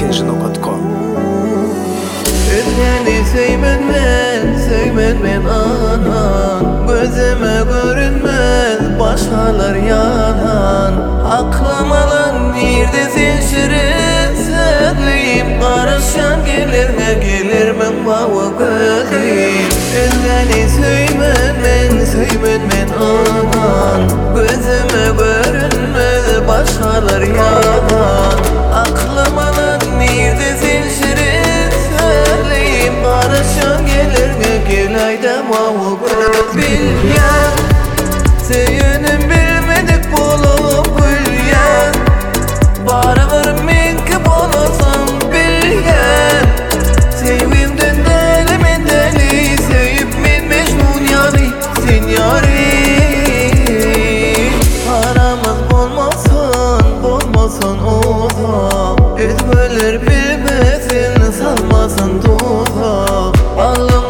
kenjino.com. Özgeni söymen men anan, gözüme görünmez başkalar yalan. Aklım alan neredesin şirin sevdiğim, karışan gelir men vavu gözüm. Özgeni söymen men anan, gözüme görünmez başkalar yalan. Aklım alan neredesin şirin sevdiğim, karışan gelir ayda vavu göz. Bilgen seyenim bilmedik bulup gülgen, barıvır minki bolasam bilgen. Sevimden delimin deli, sevip min mecnun yani sen yarim. Aramız bulmasın uzak, etmeler bilmesin salmasın tuzak.